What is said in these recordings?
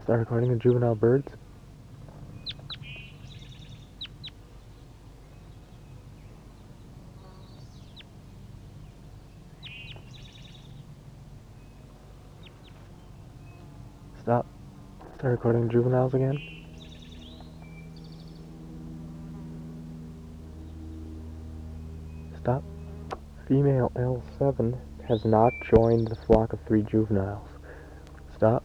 Start recording the juvenile birds. Stop. Start recording juveniles again. Stop. Female L7 has not joined the flock of 3 juveniles. Stop.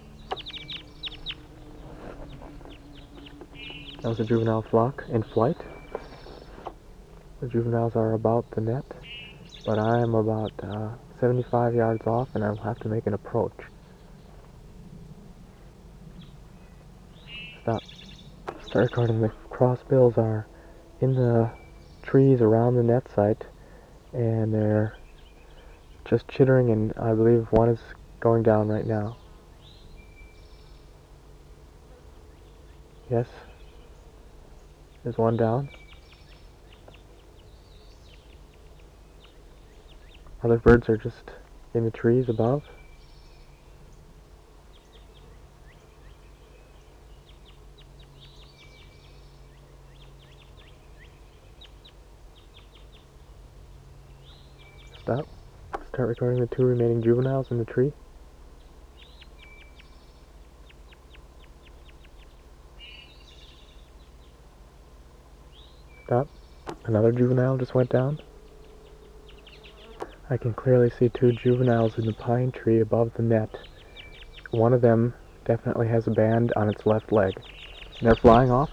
That was a juvenile flock in flight. The juveniles are about the net, but I am about 75 yards off and I'll have to make an approach. Stop. Start recording. The crossbills are in the trees around the net site and they're just chittering, and I believe one is going down right now. Yes. There's one down. Other birds are just in the trees above. Stop. Start recording the 2 remaining juveniles in the tree. Stop. Another juvenile just went down. I can clearly see 2 juveniles in the pine tree above the net. One of them definitely has a band on its left leg. They're flying off.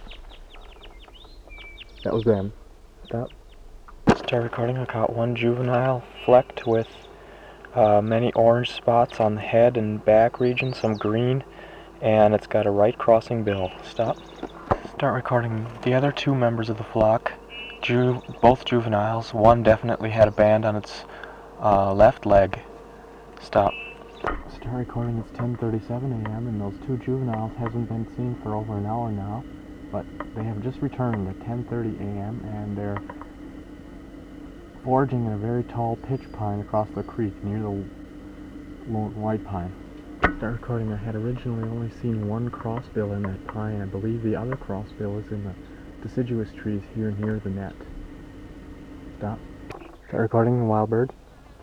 That was them. Stop. Start recording. I caught one juvenile flecked with many orange spots on the head and back region, some green, and it's got a right crossing bill. Stop. Start recording the other 2 members of the flock, both juveniles. One definitely had a band on its left leg. Stop. Start recording. It's 10:37 a.m. and those 2 juveniles hasn't been seen for over an hour now, but they have just returned at 10:30 a.m. and they're foraging in a very tall pitch pine across the creek near the lone white pine. Start recording. I had originally only seen one crossbill in that pine. I believe the other crossbill is in the deciduous trees here near the net. Stop. Start recording the wild bird.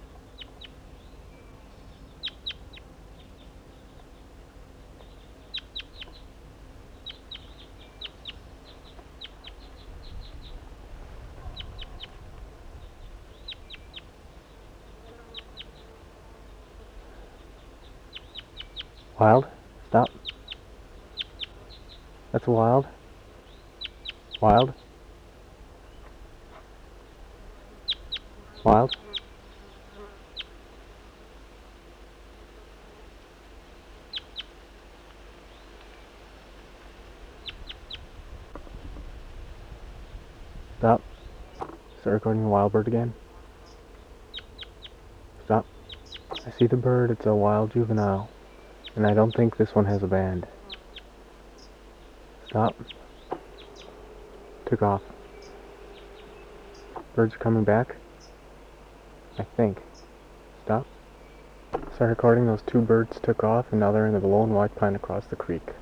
Wild. Stop. That's wild. Wild. Wild. Stop. Start recording the wild bird again. Stop. I see the bird. It's a wild juvenile. And I don't think this one has a band. Stop. Took off. Birds are coming back. I think. Stop. Start recording. Those 2 birds took off and now they're in the lone white pine across the creek.